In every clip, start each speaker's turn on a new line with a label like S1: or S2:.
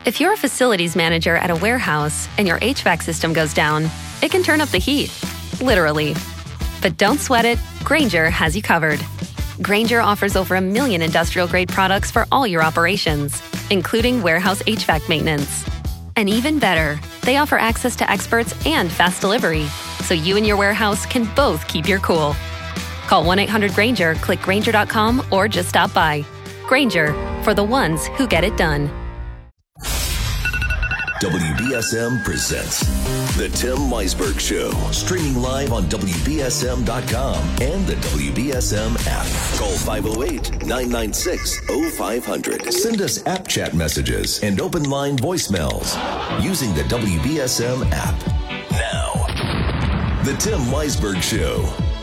S1: If you're a facilities manager at a warehouse and your HVAC system goes down, it can turn up the heat, literally. But don't sweat it, Grainger has you covered. Grainger offers over 1 million industrial-grade products for all your operations, including warehouse HVAC maintenance. And even better, they offer access to experts and fast delivery, so you and your warehouse can both keep your cool. Call 1-800-GRAINGER, click Grainger.com, or just stop by. Grainger, for the ones who get it done.
S2: WBSM presents The Tim Weisberg Show, streaming live on WBSM.com and the WBSM app. Call 508-996-0500. Send us app chat messages and open line voicemails using the WBSM app. Now, The Tim Weisberg Show.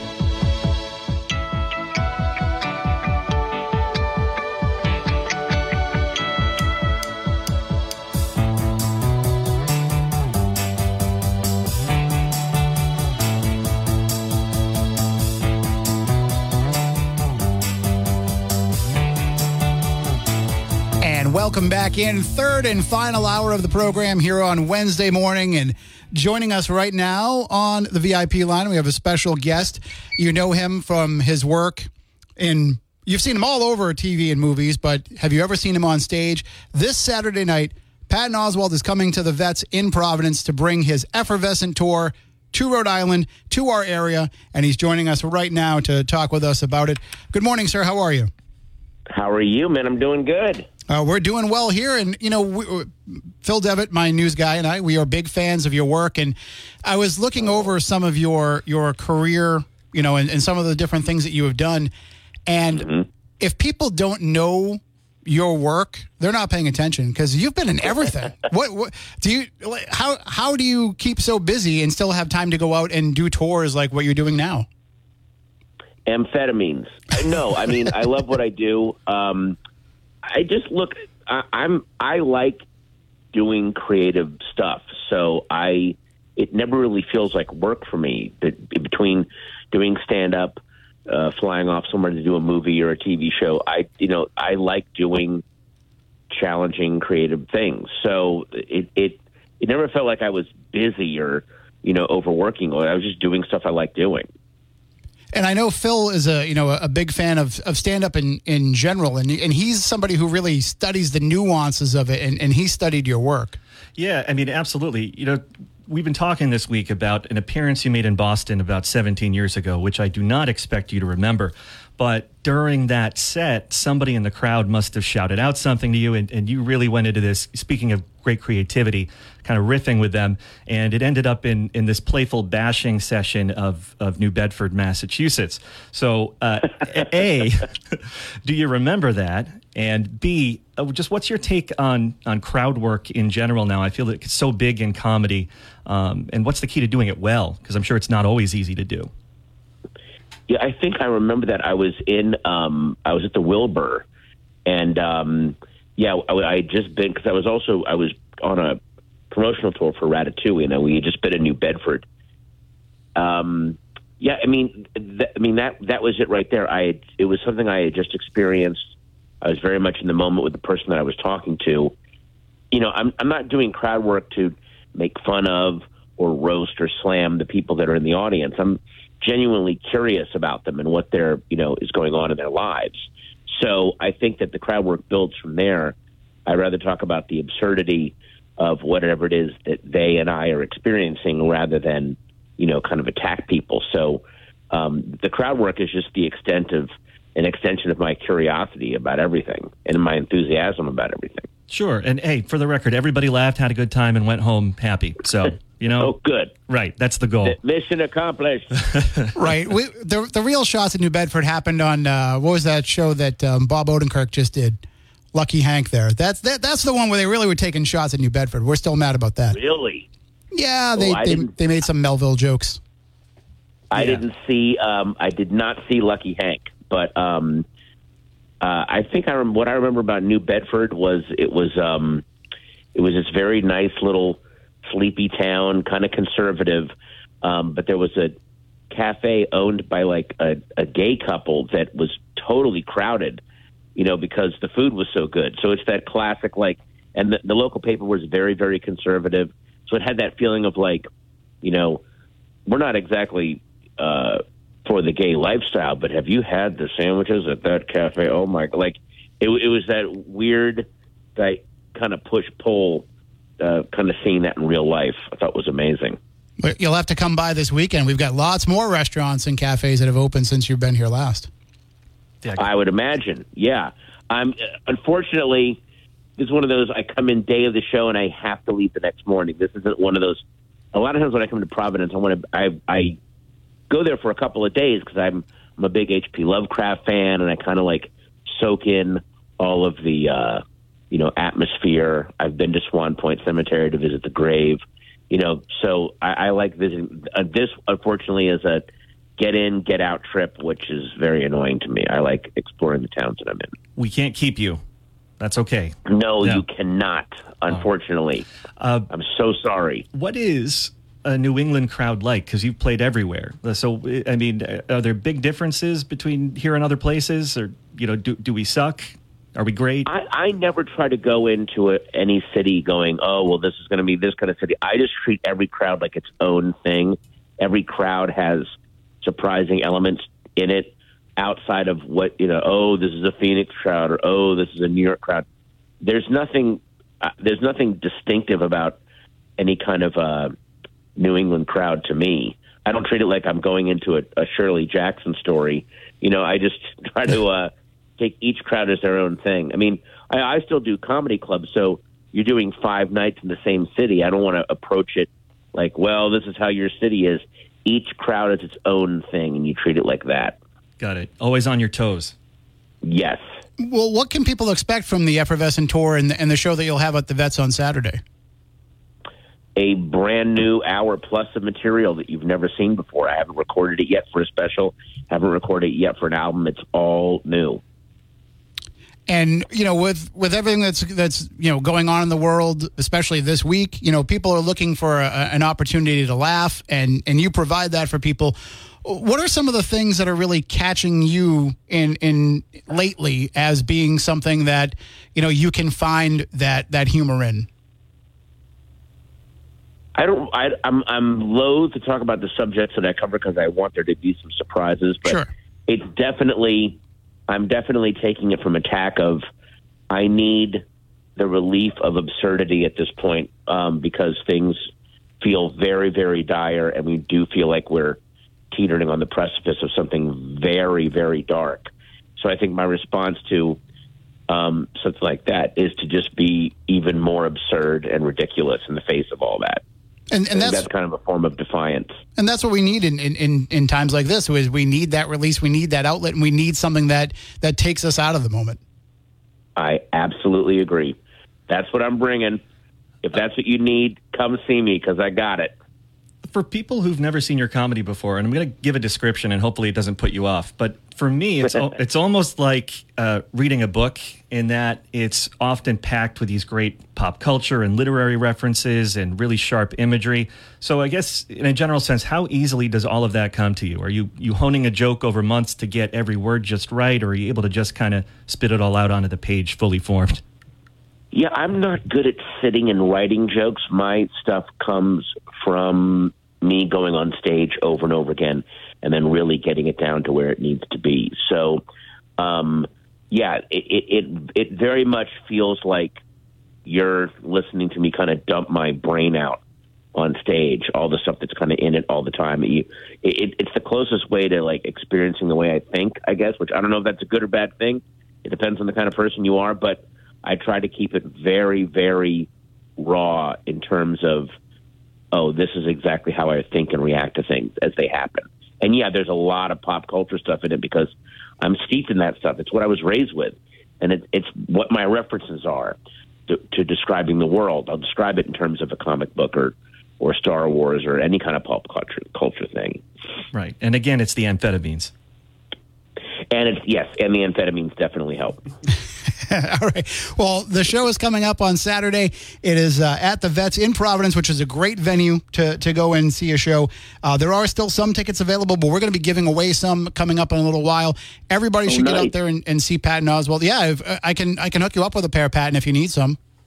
S3: Welcome back in. Third and final hour of the program here on Wednesday morning. And joining us right now on the VIP line, we have a special guest. You know him from his work you've seen him all over TV and movies, but have you ever seen him on stage? This Saturday night, Patton Oswalt is coming to the Vets in Providence to bring his effervescent tour to Rhode Island, to our area, and he's joining us right now to talk with us about it. Good morning, sir. How are you?
S4: How are you, man? I'm doing good.
S3: We're doing well here, and Phil Devitt, my news guy, and we are big fans of your work. And I was looking over some of your career, and some of the different things that you have done. And if people don't know your work, they're not paying attention because you've been in everything. What do you? How do you keep so busy and still have time to go out and do tours like what you're doing now?
S4: Amphetamines. No, I mean I love what I do. I just look. I like doing creative stuff, so it never really feels like work for me. Between doing stand up, flying off somewhere to do a movie or a TV show, I like doing challenging creative things. So it never felt like I was busy or overworking. I was just doing stuff I like doing.
S3: And I know Phil is a big fan of stand-up in general, and he's somebody who really studies the nuances of it, and he studied your work.
S5: Yeah, I mean, absolutely. We've been talking this week about an appearance you made in Boston about 17 years ago, which I do not expect you to remember. But during that set, somebody in the crowd must have shouted out something to you, and you really went into this, speaking of great creativity, kind of riffing with them, and it ended up in this playful bashing session of New Bedford, Massachusetts. So, A, do you remember that? And B, just what's your take on crowd work in general now? I feel like it's so big in comedy, and what's the key to doing it well? Because I'm sure it's not always easy to do.
S4: Yeah, I think I remember that. I was at the Wilbur, and I had just been, because I was on a promotional tour for Ratatouille, and we had just been in New Bedford. That was it right there. It was something I had just experienced. I was very much in the moment with the person that I was talking to. I'm not doing crowd work to make fun of or roast or slam the people that are in the audience. I'm genuinely curious about them and what is going on in their lives. So I think that the crowd work builds from there. I'd rather talk about the absurdity of whatever it is that they and I are experiencing rather than, kind of attack people. So the crowd work is just an extension of my curiosity about everything and my enthusiasm about everything.
S5: Sure. And hey, for the record, everybody laughed, had a good time, and went home happy. So,
S4: Oh, good.
S5: Right. That's the goal.
S4: Mission accomplished.
S3: Right. The real shots in New Bedford happened on, what was that show that Bob Odenkirk just did? Lucky Hank there. That's the one where they really were taking shots at New Bedford. We're still mad about that.
S4: Really?
S3: Yeah, they made some Melville jokes.
S4: I did not see Lucky Hank, but I think what I remember about New Bedford was it was this very nice little sleepy town, kind of conservative, but there was a cafe owned by like a gay couple that was totally crowded, because the food was so good. So it's that classic, like, And the local paper was very, very conservative. So it had that feeling of like, you know, we're not exactly for the gay lifestyle, but have you had the sandwiches at that cafe? Oh my, like it was that weird, that kind of push-pull, kind of seeing that in real life. I thought was amazing.
S3: You'll have to come by this weekend. We've got lots more restaurants and cafes that have opened since you've been here last.
S5: Yeah.
S4: I would imagine. Yeah. Unfortunately, this is one of those, I come in day of the show and I have to leave the next morning. This isn't one of those. A lot of times when I come to Providence, I go there for a couple of days because I'm a big H.P. Lovecraft fan, and I kind of like soak in all of the atmosphere. I've been to Swan Point Cemetery to visit the grave, so I like visiting. This, unfortunately, is a get in, get out trip, which is very annoying to me. I like exploring the towns that I'm in.
S5: We can't keep you. That's okay.
S4: No, you cannot, unfortunately. I'm so sorry.
S5: What is a New England crowd like? Because you've played everywhere. So, I mean, are there big differences between here and other places? Or, do we suck? Are we great?
S4: I never try to go into any city going, oh, well, this is going to be this kind of city. I just treat every crowd like its own thing. Every crowd has surprising elements in it. Outside of what, oh, this is a Phoenix crowd, or oh, this is a New York crowd. There's nothing distinctive about any kind of New England crowd to me. I don't treat it like I'm going into a Shirley Jackson story. I just try to take each crowd as their own thing. I mean, I still do comedy clubs, so you're doing 5 nights in the same city. I don't want to approach it like, well, this is how your city is. Each crowd is its own thing, and you treat it like that.
S5: Got it. Always on your toes.
S4: Yes.
S3: Well, what can people expect from the Effervescent Tour and the show that you'll have at the Vets on Saturday?
S4: A brand new hour plus of material that you've never seen before. I haven't recorded it yet for a special. Haven't recorded it yet for an album. It's all new.
S3: And, with everything that's going on in the world, especially this week, people are looking for an opportunity to laugh, and you provide that for people. What are some of the things that are really catching you in lately as being something that, you can find that humor in?
S4: I'm loath to talk about the subjects that I cover because I want there to be some surprises, but
S3: sure.
S4: I'm definitely taking it from a tack of, I need the relief of absurdity at this point, because things feel very, very dire, and we do feel like we're teetering on the precipice of something very, very dark. So I think my response to something like that is to just be even more absurd and ridiculous in the face of all that. And that's kind of a form of defiance. And
S3: that's what we need in times like this, is we need that release, we need that outlet, and we need something that takes us out of the moment.
S4: I absolutely agree. That's what I'm bringing. If that's what you need, come see me, because I got it.
S5: For people who've never seen your comedy before, and I'm going to give a description, and hopefully it doesn't put you off, but for me, it's almost like reading a book, in that it's often packed with these great pop culture and literary references and really sharp imagery. So I guess, in a general sense, how easily does all of that come to you? Are you honing a joke over months to get every word just right, or are you able to just kind of spit it all out onto the page fully formed?
S4: Yeah, I'm not good at sitting and writing jokes. My stuff comes from me going on stage over and over again and then really getting it down to where it needs to be. So, it very much feels like you're listening to me kind of dump my brain out on stage, all the stuff that's kind of in it all the time. It's the closest way to like experiencing the way I think, I guess, which I don't know if that's a good or bad thing. It depends on the kind of person you are, but I try to keep it very, very raw in terms of, oh, this is exactly how I think and react to things as they happen. And yeah, there's a lot of pop culture stuff in it because I'm steeped in that stuff. It's what I was raised with, and it's what my references are to describing the world. I'll describe it in terms of a comic book or Star Wars or any kind of pop culture thing.
S5: Right. And again, it's the amphetamines.
S4: And the amphetamines definitely help.
S3: All right. Well, the show is coming up on Saturday. It is at the Vets in Providence, which is a great venue to go and see a show. There are still some tickets available, but we're going to be giving away some coming up in a little while. Everybody should get out there and see Patton Oswalt. Yeah, I can hook you up with a pair, Patton, if you need some.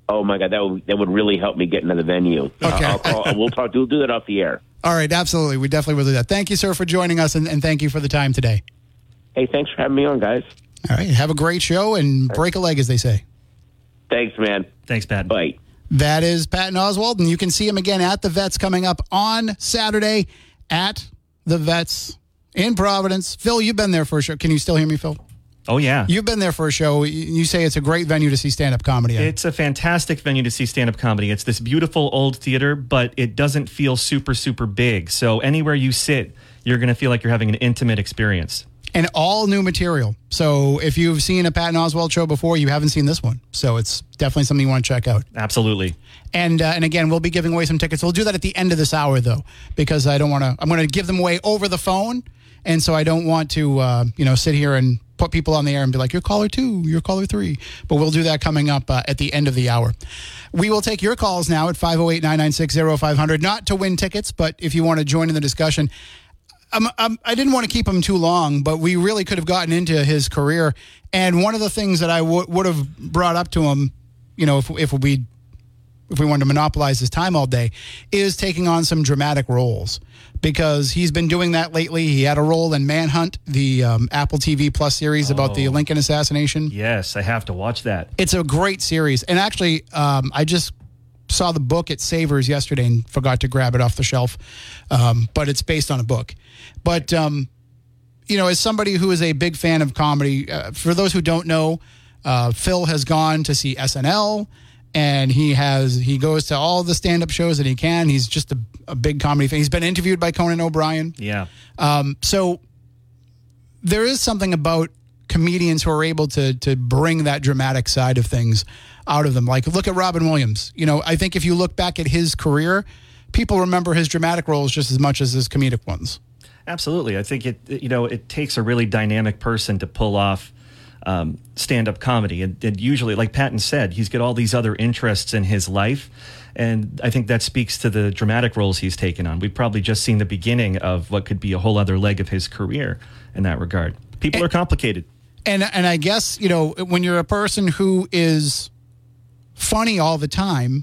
S4: Oh my God, that would really help me get into the venue.
S3: Okay.
S4: I'll call. We'll talk. We'll do that off the air.
S3: All right, absolutely. We definitely will do that. Thank you, sir, for joining us, and thank you for the time today.
S4: Hey, thanks for having me on, guys.
S3: All right, have a great show and break a leg, as they say.
S4: Thanks, man.
S5: Thanks, Pat.
S4: Bye.
S3: That is Patton Oswalt, and you can see him again at the Vets coming up on Saturday at the Vets in Providence. Phil, you've been there for a show. Can you still hear me, Phil?
S5: Oh, yeah.
S3: You've been there for a show. You say it's a great venue to see stand-up comedy at.
S5: It's a fantastic venue to see stand-up comedy. It's this beautiful old theater, but it doesn't feel super, super big. So anywhere you sit, you're going to feel like you're having an intimate experience.
S3: And all new material. So if you've seen a Patton Oswalt show before, you haven't seen this one. So it's definitely something you want to check out.
S5: Absolutely.
S3: And again, we'll be giving away some tickets. We'll do that at the end of this hour, though, because I'm going to give them away over the phone. And so I don't want to, sit here and put people on the air and be like, you're caller 2, you're caller 3. But we'll do that coming up at the end of the hour. We will take your calls now at 508-996-0500, not to win tickets, but if you want to join in the discussion. I didn't want to keep him too long, but we really could have gotten into his career. And one of the things that I would have brought up to him, if we wanted to monopolize his time all day, is taking on some dramatic roles. Because he's been doing that lately. He had a role in Manhunt, the Apple TV Plus series about the Lincoln assassination.
S5: Yes, I have to watch that.
S3: It's a great series. And actually, I just saw the book at Savers yesterday and forgot to grab it off the shelf. But it's based on a book. But, as somebody who is a big fan of comedy, for those who don't know, Phil has gone to see SNL. And he goes to all the stand-up shows that he can. He's just a big comedy fan. He's been interviewed by Conan O'Brien.
S5: Yeah.
S3: So there is something about comedians who are able to bring that dramatic side of things out of them. Like, look at Robin Williams. I think if you look back at his career, people remember his dramatic roles just as much as his comedic ones.
S5: Absolutely. I think it takes a really dynamic person to pull off stand-up comedy. And usually, like Patton said, he's got all these other interests in his life. And I think that speaks to the dramatic roles he's taken on. We've probably just seen the beginning of what could be a whole other leg of his career in that regard. People are complicated. And
S3: I guess, when you're a person who is funny all the time,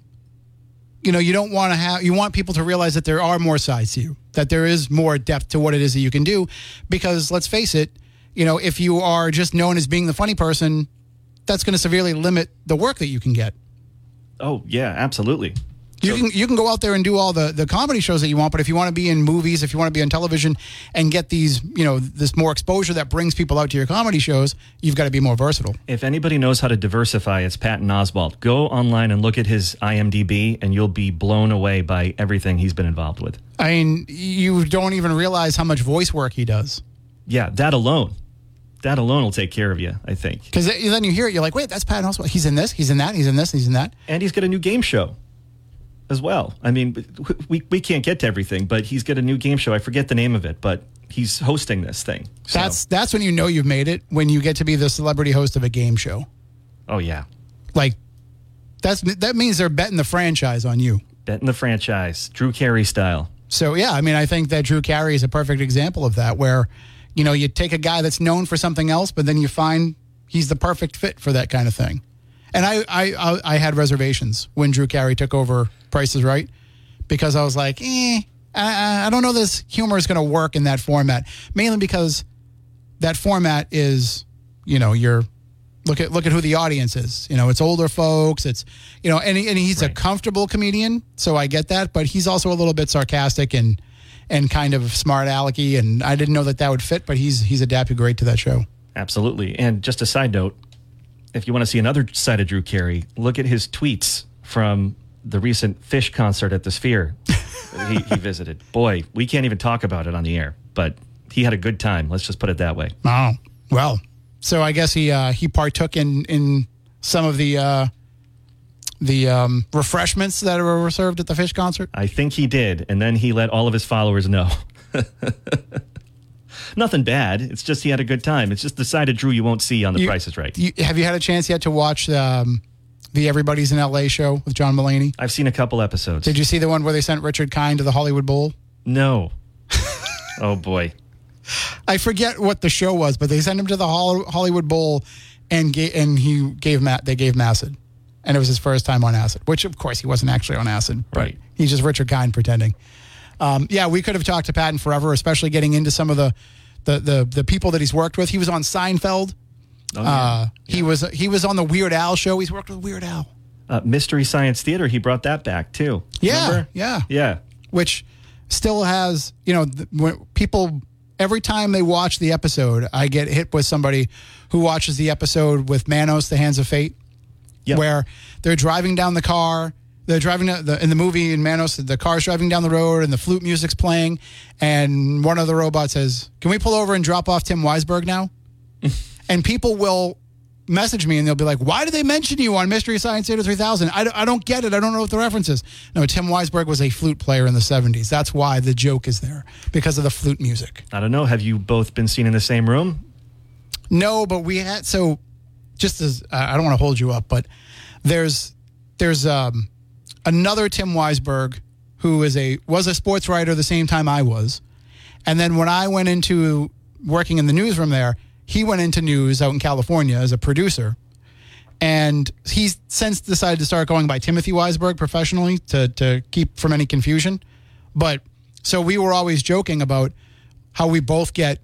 S3: you don't want to you want people to realize that there are more sides to you, that there is more depth to what it is that you can do. Because let's face it, if you are just known as being the funny person, that's going to severely limit the work that you can get.
S5: Oh, yeah, absolutely.
S3: You can go out there and do all the comedy shows that you want, but if you want to be in movies, if you want to be on television and get these, this more exposure that brings people out to your comedy shows, you've got to be more versatile.
S5: If anybody knows how to diversify, it's Patton Oswalt. Go online and look at his IMDb, and you'll be blown away by everything he's been involved with.
S3: I mean, you don't even realize how much voice work he does.
S5: Yeah, that alone will take care of you, I think.
S3: Because then you hear it, you're like, wait, that's Patton Oswalt. He's in this, he's in that, he's in this, he's in that.
S5: And he's got a new game show as well. I mean, we can't get to everything, but he's got a new game show. I forget the name of it, but he's hosting this thing. So.
S3: That's when you know you've made it, when you get to be the celebrity host of a game show.
S5: Oh, yeah.
S3: Like, that means they're betting the franchise on you.
S5: Betting the franchise, Drew Carey style.
S3: So, yeah, I mean, I think that Drew Carey is a perfect example of that, where you take a guy that's known for something else, but then you find he's the perfect fit for that kind of thing. And I had reservations when Drew Carey took over Price is Right, because I was like, I don't know this humor is going to work in that format. Mainly because that format is, you're look at who the audience is. It's older folks. It's and he's right. A comfortable comedian, so I get that. But he's also a little bit sarcastic and kind of smart alecky, and I didn't know that would fit, but he's adapted great to that show.
S5: Absolutely. And just a side note, if you want to see another side of Drew Carey, look at his tweets from the recent Phish concert at the Sphere he visited. Boy, we can't even talk about it on the air, but he had a good time. Let's just put it that way.
S3: Oh, well. So I guess he partook in some of the refreshments that were served at the Phish concert?
S5: I think he did, and then he let all of his followers know. Nothing bad. It's just he had a good time. It's just the side of Drew you won't see on The Price is Right.
S3: Have you had a chance yet to watch the Everybody's in L.A. show with John Mulaney?
S5: I've seen a couple episodes.
S3: Did you see the one where they sent Richard Kind to the Hollywood Bowl?
S5: No. Oh, boy.
S3: I forget what the show was, but they sent him to the Hollywood Bowl, and they gave him acid. and it was his first time on acid, which, of course, he wasn't actually on acid. But
S5: Right.
S3: he's just Richard Kind pretending. Yeah, we could have talked to Patton forever, especially getting into some of the people that he's worked with. He was on Seinfeld. He was on the Weird Al show. He's worked with Weird Al.
S5: Mystery Science Theater, he brought that back, too.
S3: Yeah,
S5: Remember?
S3: yeah.
S5: Yeah.
S3: Which still has, when people, every time they watch the episode, I get hit with somebody who watches the episode with Manos, The Hands of Fate,
S5: Yep.
S3: where they're driving down the car. They're driving in the movie in Manos, the car's driving down the road and the flute music's playing. And one of the robots says, "Can we pull over and drop off Tim Weisberg now?" And people will message me and they'll be like, "Why did they mention you on Mystery Science Theater 3000? I don't get it. I don't know what the reference is." No, Tim Weisberg was a flute player in the 70s. That's why the joke is there, because of the flute music.
S5: I don't know. Have you both been seen in the same room?
S3: No, but we had, so just as, I don't want to hold you up, but there's another Tim Weisberg who was a sports writer the same time I was. And then when I went into working in the newsroom there, he went into news out in California as a producer. And he's since decided to start going by Timothy Weisberg professionally to keep from any confusion. But so we were always joking about how we both get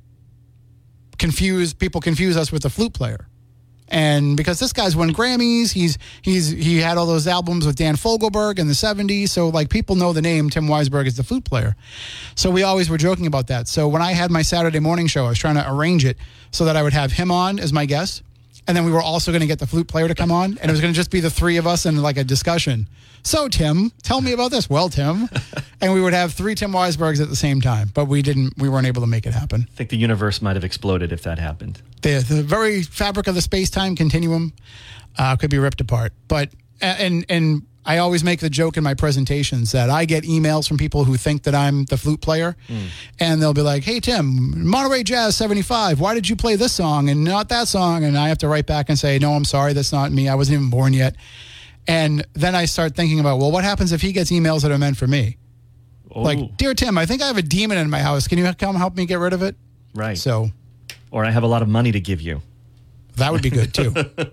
S3: confused. People confuse us with the flute player. And because this guy's won Grammys, he had all those albums with Dan Fogelberg in the 70s. So like people know the name Tim Weisberg as the flute player. So we always were joking about that. So when I had my Saturday morning show, I was trying to arrange it so that I would have him on as my guest. And then we were also going to get the flute player to come on. And it was going to just be the three of us in like a discussion. So Tim, tell me about this. Well, Tim. And we would have three Tim Weisbergs at the same time. But we weren't able to make it happen.
S5: I think the universe might have exploded if that happened.
S3: The very fabric of the space-time continuum could be ripped apart. But and I always make the joke in my presentations that I get emails from people who think that I'm the flute player, and they'll be like, "Hey Tim, Monterey Jazz 75, why did you play this song and not that song?" And I have to write back and say, "No, I'm sorry, that's not me. I wasn't even born yet." And then I start thinking about, well, what happens if he gets emails that are meant for me?
S5: Oh.
S3: Like, "Dear Tim, I think I have a demon in my house. Can you come help me get rid of it?"
S5: Right.
S3: So.
S5: Or I have a lot of money to give you.
S3: That would be good, too.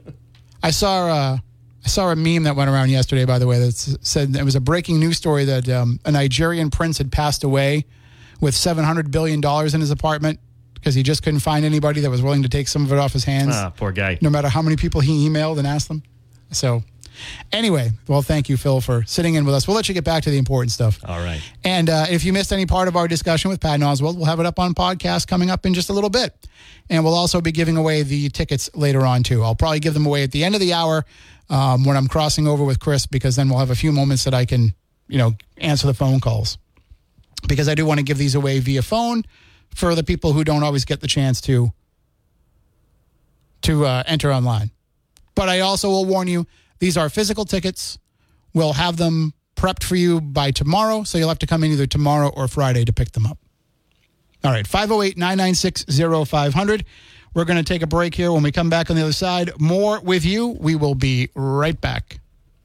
S3: I saw a meme that went around yesterday, by the way, that said it was a breaking news story that a Nigerian prince had passed away with $700 billion in his apartment because he just couldn't find anybody that was willing to take some of it off his hands.
S5: Ah, poor guy.
S3: No matter how many people he emailed and asked them. So anyway, well, thank you, Phil, for sitting in with us. We'll let you get back to the important stuff.
S5: All right.
S3: And if you missed any part of our discussion with Patton Oswalt, we'll have it up on podcast coming up in just a little bit. And we'll also be giving away the tickets later on, too. I'll probably give them away at the end of the hour when I'm crossing over with Chris, because then we'll have a few moments that I can, answer the phone calls. Because I do want to give these away via phone for the people who don't always get the chance to enter online. But I also will warn you, these are physical tickets. We'll have them prepped for you by tomorrow, so you'll have to come in either tomorrow or Friday to pick them up. All right, 508-996-0500. We're going to take a break here. When we come back on the other side, more with you. We will be right back.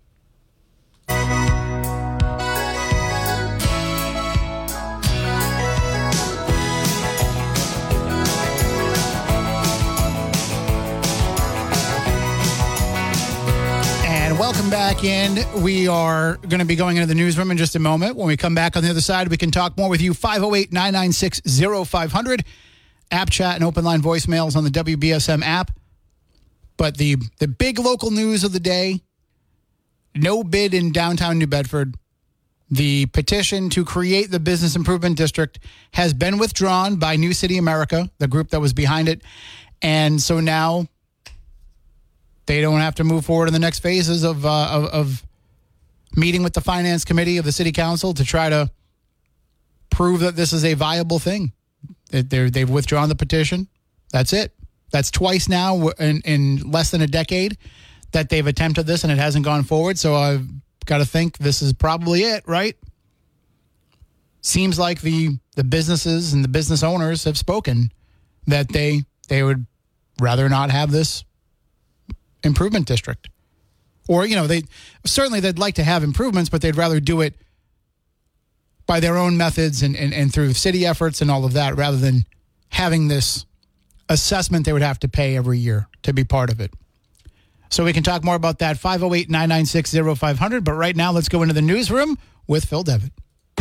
S3: Welcome back in. We are going to be going into the newsroom in just a moment. When we come back on the other side, we can talk more with you. 508-996-0500. App chat and open line voicemails on the WBSM app. But the big local news of the day, no bid in downtown New Bedford. The petition to create the Business Improvement District has been withdrawn by New City America, the group that was behind it. And so now they don't have to move forward in the next phases of meeting with the Finance Committee of the City Council to try to prove that this is a viable thing. They've withdrawn the petition. That's it. That's twice now in less than a decade that they've attempted this and it hasn't gone forward. So I've got to think this is probably it, right? Seems like the businesses and the business owners have spoken that they would rather not have this improvement district. Or, they'd like to have improvements, but they'd rather do it by their own methods and through city efforts and all of that, rather than having this assessment they would have to pay every year to be part of it. So we can talk more about that, 508-996-0500. But right now, let's go into the newsroom with Phil Devitt.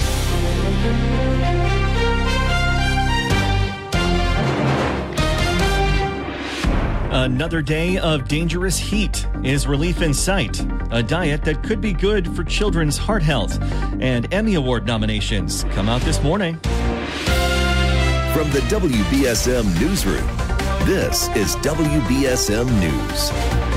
S5: Another day of dangerous heat. Is relief in sight? A diet that could be good for children's heart health. And Emmy Award nominations come out this morning.
S2: From the WBSM Newsroom, this is WBSM News.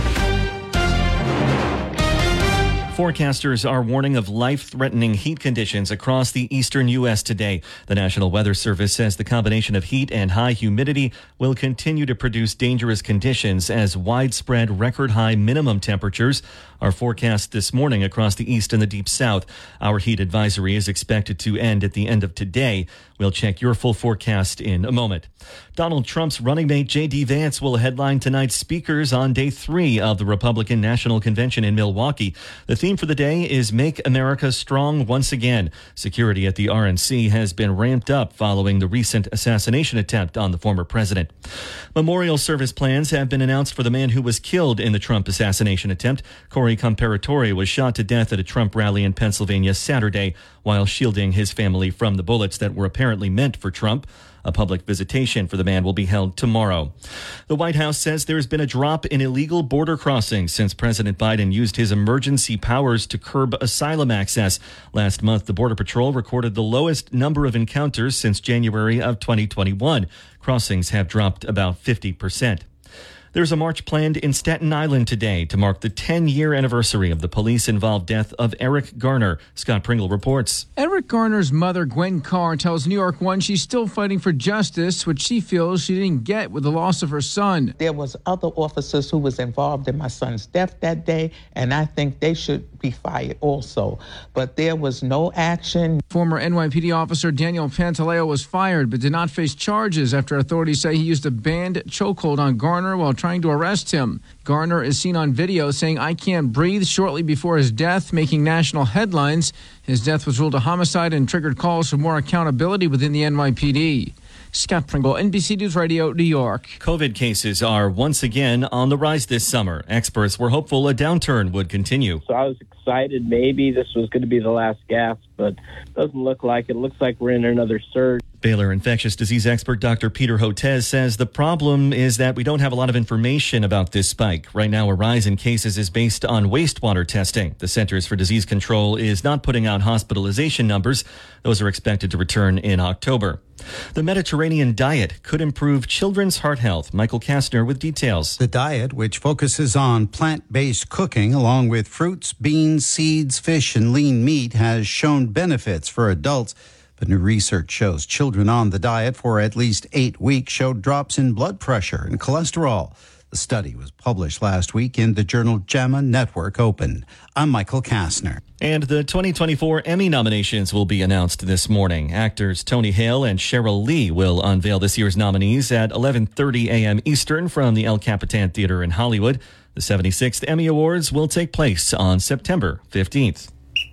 S5: Forecasters are warning of life-threatening heat conditions across the eastern U.S. today. The National Weather Service says the combination of heat and high humidity will continue to produce dangerous conditions as widespread record-high minimum temperatures are forecast this morning across the east and the deep south. Our heat advisory is expected to end at the end of today. We'll check your full forecast in a moment. Donald Trump's running mate J.D. Vance will headline tonight's speakers on day 3 of the Republican National Convention in Milwaukee. The theme for the day is Make America Strong Once Again. Security at the RNC has been ramped up following the recent assassination attempt on the former president. Memorial service plans have been announced for the man who was killed in the Trump assassination attempt. Corey Comparatori was shot to death at a Trump rally in Pennsylvania Saturday while shielding his family from the bullets that were apparently meant for Trump. A public visitation for the man will be held tomorrow. The White House says there's been a drop in illegal border crossings since President Biden used his emergency powers to curb asylum access. Last month, the Border Patrol recorded the lowest number of encounters since January of 2021. Crossings have dropped about 50%. There's a march planned in Staten Island today to mark the 10-year anniversary of the police-involved death of Eric Garner. Scott Pringle reports.
S6: Eric Garner's mother, Gwen Carr, tells New York One she's still fighting for justice, which she feels she didn't get with the loss of her son.
S7: There was other officers who was involved in my son's death that day, and I think they should be fired also. But there was no action.
S6: Former NYPD officer Daniel Pantaleo was fired but did not face charges after authorities say he used a banned chokehold on Garner while trying to arrest him. Garner is seen on video saying, "I can't breathe," shortly before his death, making national headlines. His death was ruled a homicide and triggered calls for more accountability within the NYPD. Scott Pringle, NBC News Radio, New York.
S5: COVID cases are once again on the rise this summer. Experts were hopeful a downturn would continue.
S8: So I was excited maybe this was going to be the last gasp, but it doesn't look like it. It looks like we're in another surge.
S5: Baylor infectious disease expert Dr. Peter Hotez says the problem is that we don't have a lot of information about this spike. Right now, a rise in cases is based on wastewater testing. The Centers for Disease Control is not putting out hospitalization numbers. Those are expected to return in October. The Mediterranean diet could improve children's heart health. Michael Kastner with details.
S9: The diet, which focuses on plant-based cooking along with fruits, beans, seeds, fish, and lean meat, has shown benefits for adults. But new research shows children on the diet for at least 8 weeks showed drops in blood pressure and cholesterol. The study was published last week in the journal JAMA Network Open. I'm Michael Kastner.
S5: And the 2024 Emmy nominations will be announced this morning. Actors Tony Hale and Cheryl Lee will unveil this year's nominees at 11:30 a.m. Eastern from the El Capitan Theater in Hollywood. The 76th Emmy Awards will take place on September 15th.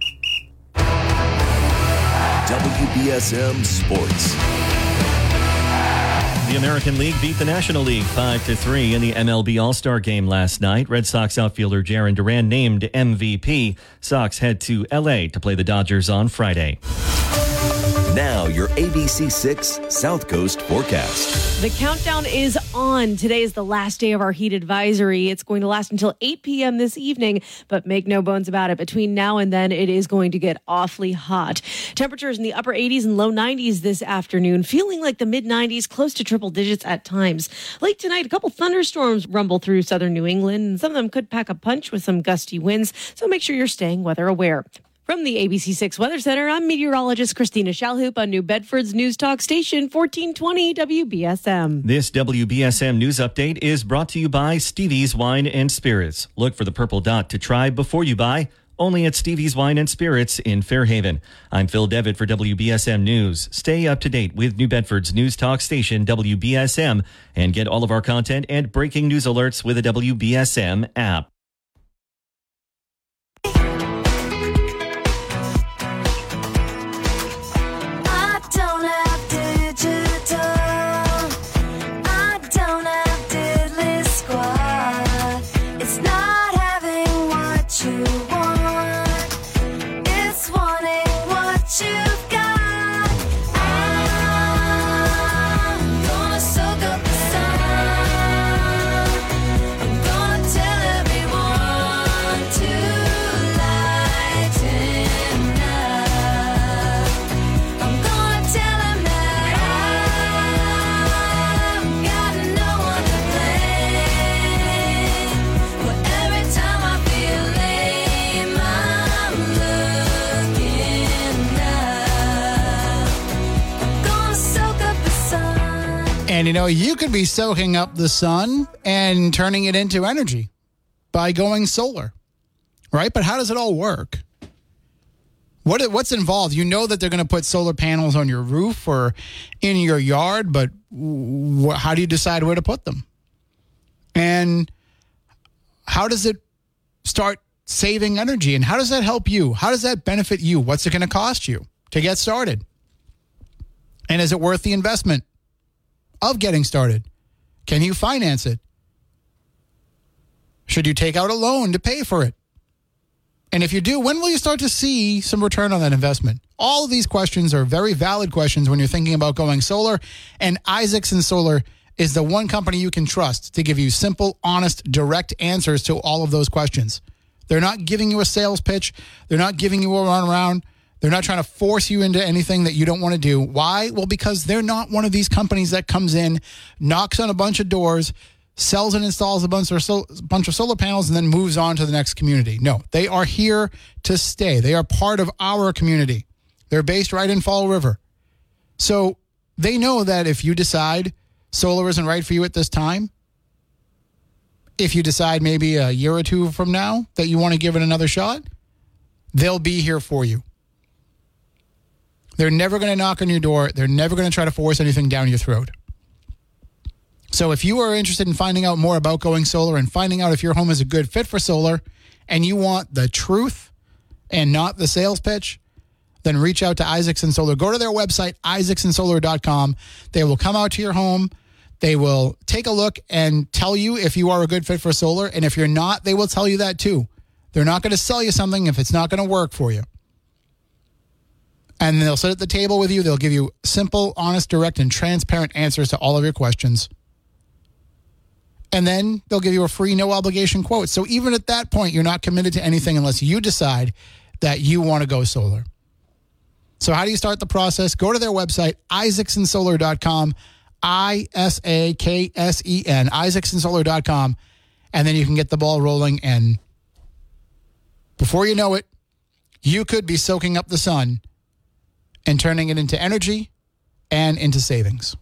S2: WBSM Sports.
S5: The American League beat the National League 5-3 in the MLB All-Star Game last night. Red Sox outfielder Jarren Duran named MVP. Sox head to L.A. to play the Dodgers on Friday.
S2: Now your ABC6 South Coast forecast.
S10: The countdown is on. Today is the last day of our heat advisory. It's going to last until 8 p.m. this evening, but make no bones about it. Between now and then, it is going to get awfully hot. Temperatures in the upper 80s and low 90s this afternoon, feeling like the mid-90s, close to triple digits at times. Late tonight, a couple thunderstorms rumble through southern New England, and some of them could pack a punch with some gusty winds, so make sure you're staying weather aware. From the ABC6 Weather Center, I'm meteorologist Christina Shalhoop on New Bedford's News Talk Station 1420 WBSM.
S5: This WBSM News Update is brought to you by Stevie's Wine and Spirits. Look for the purple dot to try before you buy. Only at Stevie's Wine and Spirits in Fairhaven. I'm Phil Devitt for WBSM News. Stay up to date with New Bedford's News Talk Station WBSM and get all of our content and breaking news alerts with the WBSM app.
S11: It's not
S3: And, you could be soaking up the sun and turning it into energy by going solar, right? But how does it all work? What's involved? You know that they're going to put solar panels on your roof or in your yard, but how do you decide where to put them? And how does it start saving energy? And how does that help you? How does that benefit you? What's it going to cost you to get started? And is it worth the investment of getting started? Can you finance it? Should you take out a loan to pay for it? And if you do, when will you start to see some return on that investment? All of these questions are very valid questions when you're thinking about going solar. And Isaacson Solar is the one company you can trust to give you simple, honest, direct answers to all of those questions. They're not giving you a sales pitch. They're not giving you a runaround. They're not trying to force you into anything that you don't want to do. Why? Well, because they're not one of these companies that comes in, knocks on a bunch of doors, sells and installs a bunch of solar panels, and then moves on to the next community. No, they are here to stay. They are part of our community. They're based right in Fall River. So they know that if you decide solar isn't right for you at this time, if you decide maybe a year or two from now that you want to give it another shot, they'll be here for you. They're never going to knock on your door. They're never going to try to force anything down your throat. So if you are interested in finding out more about going solar and finding out if your home is a good fit for solar and you want the truth and not the sales pitch, then reach out to Isaacson Solar. Go to their website, isaacsonsolar.com. They will come out to your home. They will take a look and tell you if you are a good fit for solar. And if you're not, they will tell you that too. They're not going to sell you something if it's not going to work for you. And they'll sit at the table with you. They'll give you simple, honest, direct, and transparent answers to all of your questions. And then they'll give you a free, no obligation quote. So even at that point, you're not committed to anything unless you decide that you want to go solar. So how do you start the process? Go to their website, isaacsonsolar.com, ISAKSEN, isaacsonsolar.com, and then you can get the ball rolling. And before you know it, you could be soaking up the sun and turning it into energy and into savings.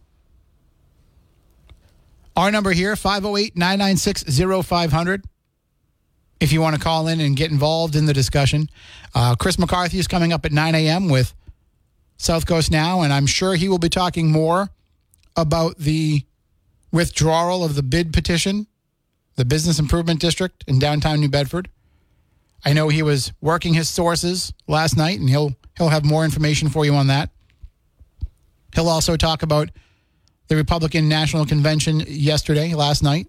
S3: Our number here, 508-996-0500. If you want to call in and get involved in the discussion. Chris McCarthy is coming up at 9 a.m. with South Coast Now, and I'm sure he will be talking more about the withdrawal of the bid petition, the Business Improvement District in downtown New Bedford. I know he was working his sources last night, and he'll have more information for you on that. He'll also talk about the Republican National Convention last night.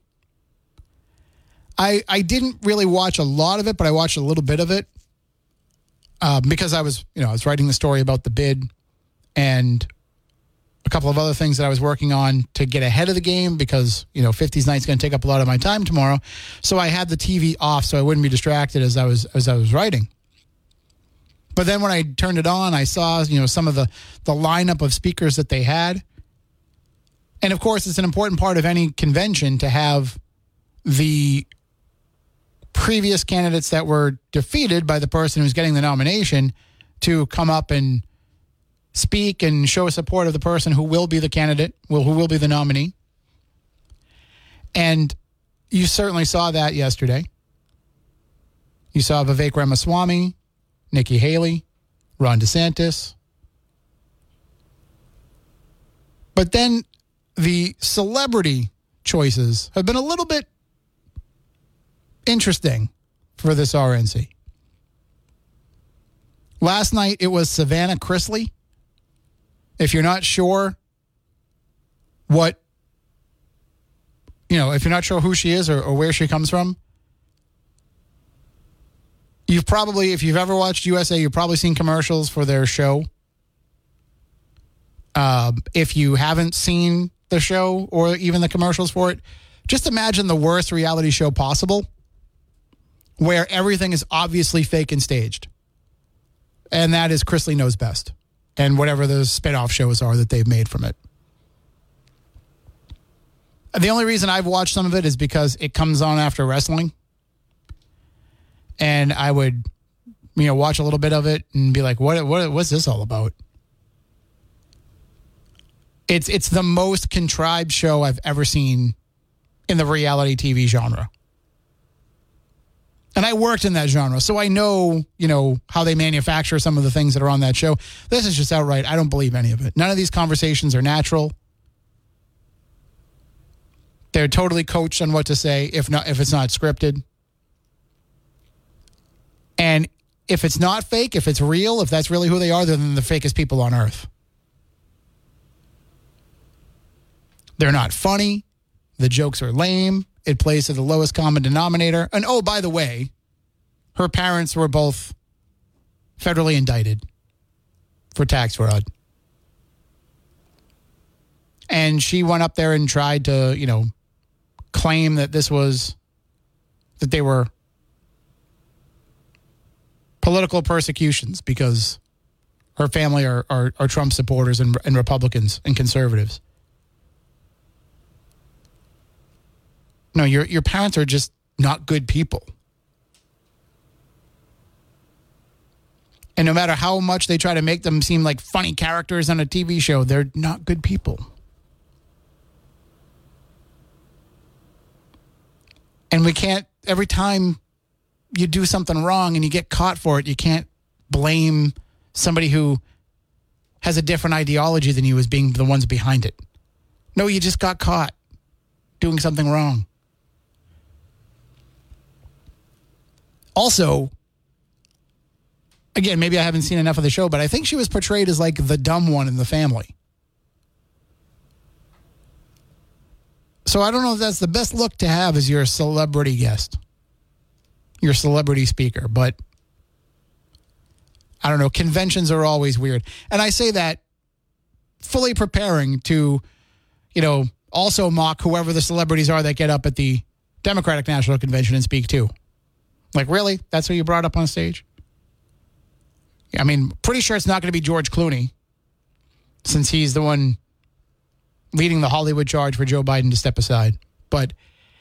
S3: I didn't really watch a lot of it, but I watched a little bit of it because I was writing the story about the bid and a couple of other things that I was working on to get ahead of the game because, 50s night's going to take up a lot of my time tomorrow. So I had the TV off so I wouldn't be distracted as I was writing. But then when I turned it on, I saw, some of the lineup of speakers that they had. And, of course, it's an important part of any convention to have the previous candidates that were defeated by the person who's getting the nomination to come up and speak and show support of the person who will be the candidate, who will be the nominee. And you certainly saw that yesterday. You saw Vivek Ramaswamy, Nikki Haley, Ron DeSantis. But then the celebrity choices have been a little bit interesting for this RNC. Last night, it was Savannah Chrisley. If you're not sure if you're not sure who she is or where she comes from, if you've ever watched USA, you've probably seen commercials for their show. If you haven't seen the show or even the commercials for it, just imagine the worst reality show possible where everything is obviously fake and staged. And that is Chrisley Knows Best and whatever the spin-off shows are that they've made from it. The only reason I've watched some of it is because it comes on after wrestling. And I would, watch a little bit of it and be like, what's this all about? It's the most contrived show I've ever seen in the reality TV genre. And I worked in that genre, so I know, how they manufacture some of the things that are on that show. This is just outright, I don't believe any of it. None of these conversations are natural. They're totally coached on what to say if it's not scripted. And if it's not fake, if it's real, if that's really who they are, then the fakest people on earth. They're not funny. The jokes are lame. It plays to the lowest common denominator. And oh, by the way, her parents were both federally indicted for tax fraud. And she went up there and tried to, claim that that they were political persecutions because her family are Trump supporters and Republicans and conservatives. No, your parents are just not good people. And no matter how much they try to make them seem like funny characters on a TV show, they're not good people. And we can't, every time you do something wrong and you get caught for it, you can't blame somebody who has a different ideology than you as being the ones behind it. No, you just got caught doing something wrong. Also, again, maybe I haven't seen enough of the show, but I think she was portrayed as like the dumb one in the family. So I don't know if that's the best look to have as your celebrity guest, your celebrity speaker, but I don't know. Conventions are always weird. And I say that fully preparing to, also mock whoever the celebrities are that get up at the Democratic National Convention and speak too. Like, really? That's who you brought up on stage? I mean, pretty sure it's not going to be George Clooney, since he's the one leading the Hollywood charge for Joe Biden to step aside. But,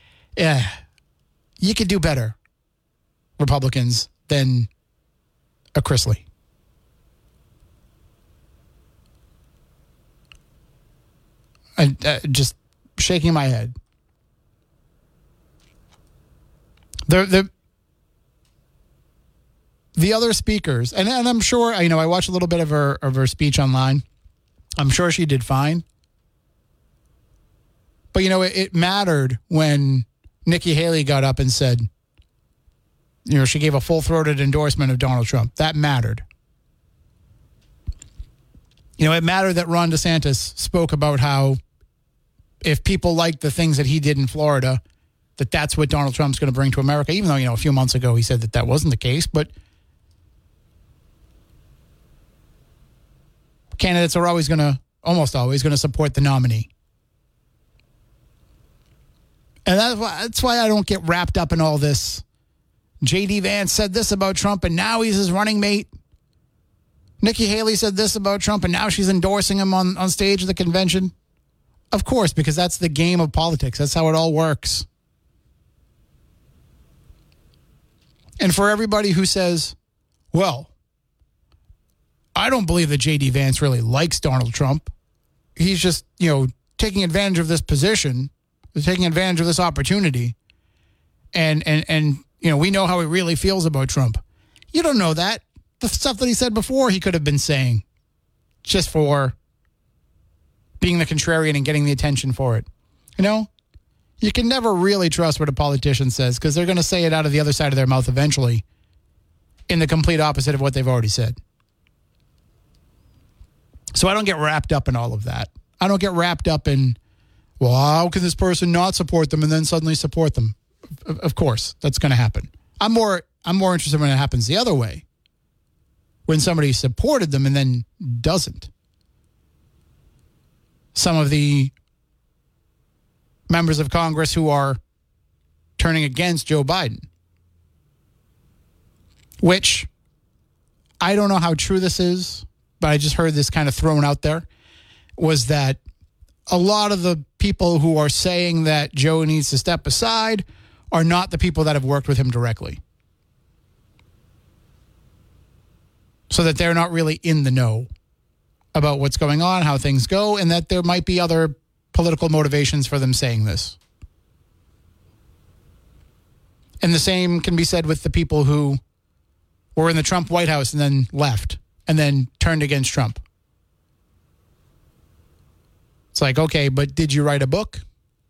S3: you could do better, Republicans, than a Chrisley. Just shaking my head. The other speakers, and I'm sure, I watched a little bit of her speech online. I'm sure she did fine. But, it mattered when Nikki Haley got up and said, she gave a full-throated endorsement of Donald Trump. That mattered. It mattered that Ron DeSantis spoke about how if people like the things that he did in Florida, that's what Donald Trump's going to bring to America, even though, a few months ago he said that wasn't the case. But candidates are almost always going to support the nominee. And that's why I don't get wrapped up in all this. J.D. Vance said this about Trump, and now he's his running mate. Nikki Haley said this about Trump, and now she's endorsing him on stage at the convention. Of course, because that's the game of politics. That's how it all works. And for everybody who says, well, I don't believe that J.D. Vance really likes Donald Trump. He's just, taking advantage of this position, taking advantage of this opportunity. And we know how he really feels about Trump. You don't know that. The stuff that he said before, he could have been saying just for being the contrarian and getting the attention for it. You can never really trust what a politician says because they're going to say it out of the other side of their mouth eventually in the complete opposite of what they've already said. So I don't get wrapped up in all of that. I don't get wrapped up in, well, how can this person not support them and then suddenly support them? Of course, that's going to happen. I'm more interested when it happens the other way. When somebody supported them and then doesn't. Some of the members of Congress who are turning against Joe Biden. Which, I don't know how true this is, but I just heard this kind of thrown out there, was that a lot of the people who are saying that Joe needs to step aside are not the people that have worked with him directly. So that they're not really in the know about what's going on, how things go, and that there might be other political motivations for them saying this. And the same can be said with the people who were in the Trump White House and then left and then turned against Trump. It's like, okay, but did you write a book?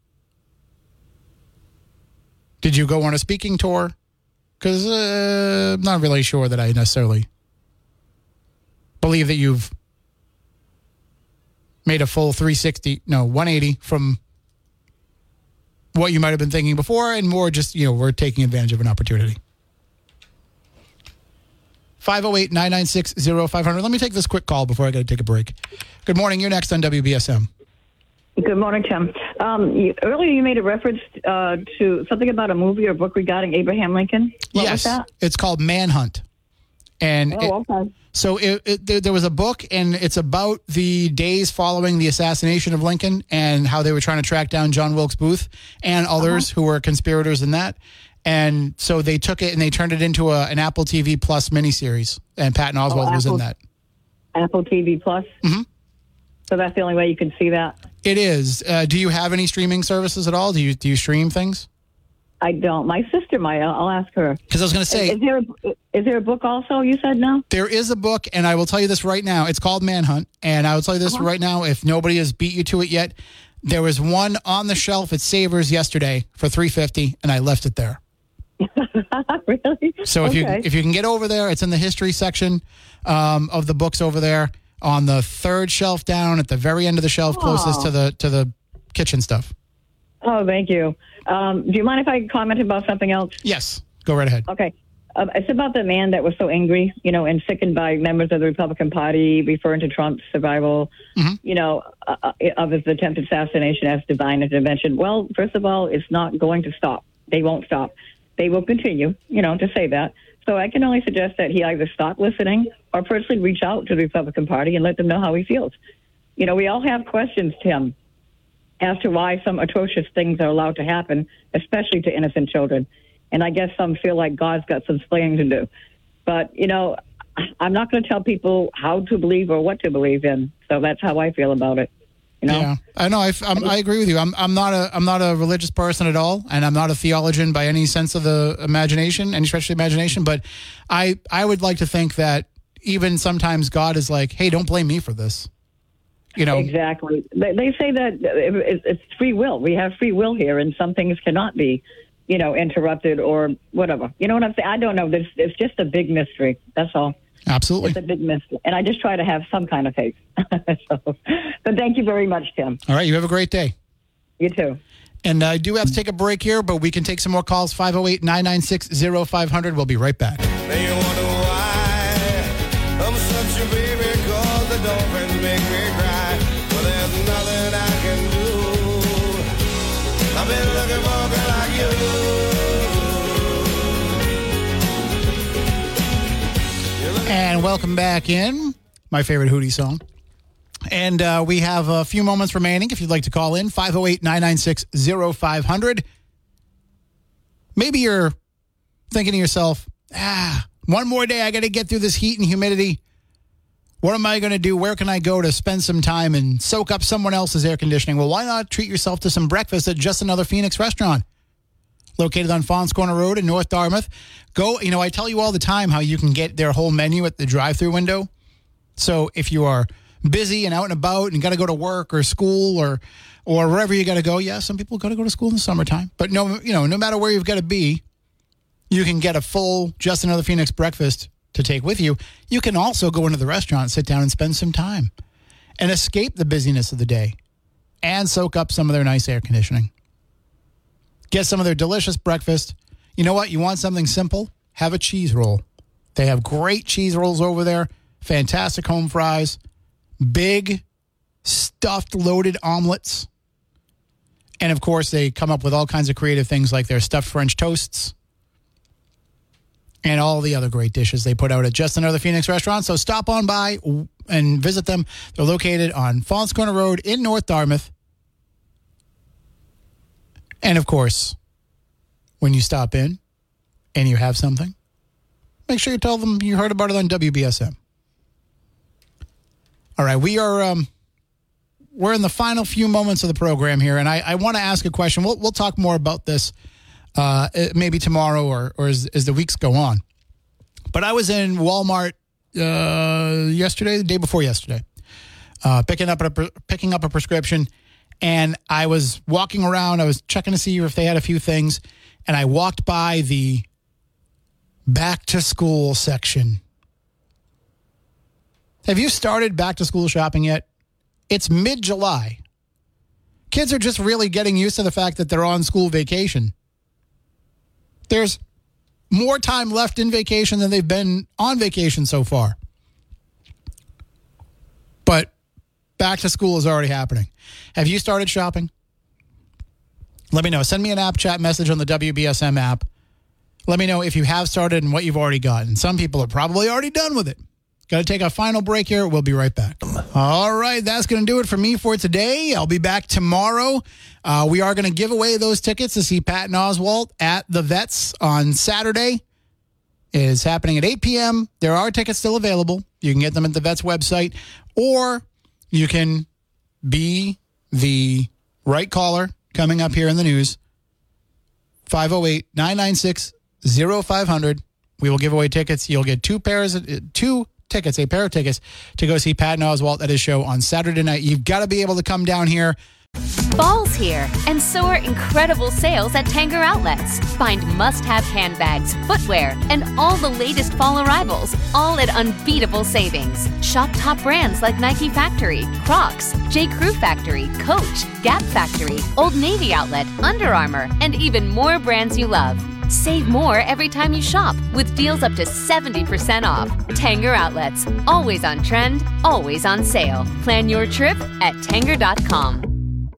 S3: Did you go on a speaking tour? Because I'm not really sure that I necessarily believe that you've made a full 180 from what you might have been thinking before, and more just, we're taking advantage of an opportunity. 508-996-0500. Let me take this quick call before I got to take a break. Good morning. You're next on WBSM.
S11: Good morning, Tim. Earlier you made a reference to something about a movie or book regarding Abraham Lincoln. What was that?
S3: It's called Manhunt. And
S11: okay.
S3: So there was a book, and it's about the days following the assassination of Lincoln and how they were trying to track down John Wilkes Booth and others who were conspirators in that. And so they took it and they turned it into an Apple TV Plus miniseries, and Patton Oswalt was in that.
S11: Apple TV Plus?
S3: Mm-hmm.
S11: So that's the only way you can see that?
S3: It is. Do you have any streaming services at all? Do you stream things?
S11: I don't. My sister might. I'll ask her.
S3: Because I was going to say...
S11: Is there a book also, you said no?
S3: There is a book, and I will tell you this right now. It's called Manhunt, and I will tell you this right now. If nobody has beat you to it yet, there was one on the shelf at Savers yesterday for $3.50, and I left it there.
S11: Really?
S3: So if you can get over there, it's in the history section of the books over there on the third shelf down at the very end of the shelf, closest to the kitchen stuff.
S11: Oh, thank you. Do you mind if I comment about something else?
S3: Yes, go right ahead.
S11: Okay. It's about the man that was so angry, and sickened by members of the Republican Party, referring to Trump's survival, of his attempted assassination as divine intervention. Well, first of all, it's not going to stop. They won't stop. They will continue, to say that. So I can only suggest that he either stop listening or personally reach out to the Republican Party and let them know how he feels. We all have questions, Tim, as to why some atrocious things are allowed to happen, especially to innocent children. And I guess some feel like God's got some explaining to do. But, I'm not going to tell people how to believe or what to believe in. So that's how I feel about it.
S3: Yeah, I know. I agree with you. I'm not a religious person at all, and I'm not a theologian by any sense of the imagination, any stretch of the imagination. But I would like to think that even sometimes God is like, hey, don't blame me for this.
S11: Exactly. They say that it's free will. We have free will here, and some things cannot be, interrupted or whatever. You know what I'm saying? I don't know. It's just a big mystery. That's all.
S3: Absolutely.
S11: It's a big mystery. And I just try to have some kind of faith. But thank you very much, Tim.
S3: All right. You have a great day.
S11: You too.
S3: And I do have to take a break here, but we can take some more calls. 508-996-0500. We'll be right back.
S12: They wonder why I'm such a baby, 'cause the dolphins make me cry. But there's nothing I can do. I've been looking for a girl like you.
S3: And welcome back in. My favorite Hootie song. And we have a few moments remaining if you'd like to call in. 508-996-0500. Maybe you're thinking to yourself, one more day, I got to get through this heat and humidity. What am I going to do? Where can I go to spend some time and soak up someone else's air conditioning? Well, why not treat yourself to some breakfast at Just Another Phoenix restaurant? Located on Fons Corner Road in North Dartmouth. I tell you all the time how you can get their whole menu at the drive-thru window. So if you are busy and out and about and got to go to work or school or wherever you got to go, some people got to go to school in the summertime. But no matter where you've got to be, you can get a full Just Another Phoenix breakfast to take with you. You can also go into the restaurant, sit down and spend some time and escape the busyness of the day and soak up some of their nice air conditioning. Get some of their delicious breakfast. You know what? You want something simple? Have a cheese roll. They have great cheese rolls over there. Fantastic home fries. Big, stuffed, loaded omelets. And, of course, they come up with all kinds of creative things like their stuffed French toasts and all the other great dishes they put out at Just Another Phoenix restaurant. So stop on by and visit them. They're located on Fons Corner Road in North Dartmouth. And, of course, when you stop in and you have something, make sure you tell them you heard about it on WBSM. All right, we're in the final few moments of the program here, and I want to ask a question. We'll talk more about this maybe tomorrow or as the weeks go on. But I was in Walmart yesterday, the day before yesterday, picking up a prescription, and I was walking around. I was checking to see if they had a few things, and I walked by the back to school section. Have you started back to school shopping yet? It's mid-July. Kids are just really getting used to the fact that they're on school vacation. There's more time left in vacation than they've been on vacation so far. But back to school is already happening. Have you started shopping? Let me know. Send me an app chat message on the WBSM app. Let me know if you have started and what you've already gotten. Some people are probably already done with it. Got to take a final break here. We'll be right back. All right, that's going to do it for me for today. I'll be back tomorrow. We are going to give away those tickets to see Patton Oswalt at the Vets on Saturday. It is happening at 8 p.m. There are tickets still available. You can get them at the Vets website, or you can be the right caller coming up here in the news. 508-996-0500. We will give away tickets. You'll get a pair of tickets to go see Patton Oswalt at his show on Saturday night. You've got to be able to come down here.
S13: Fall's here, and so are incredible sales at Tanger Outlets. Find must-have handbags, footwear, and all the latest fall arrivals, all at unbeatable savings. Shop top brands like Nike Factory, Crocs, J. Crew Factory, Coach, Gap Factory, Old Navy Outlet, Under Armour, and even more brands you love. Save more every time you shop with deals up to 70% off. Tanger Outlets, always on trend, always on sale. Plan your trip at Tanger.com.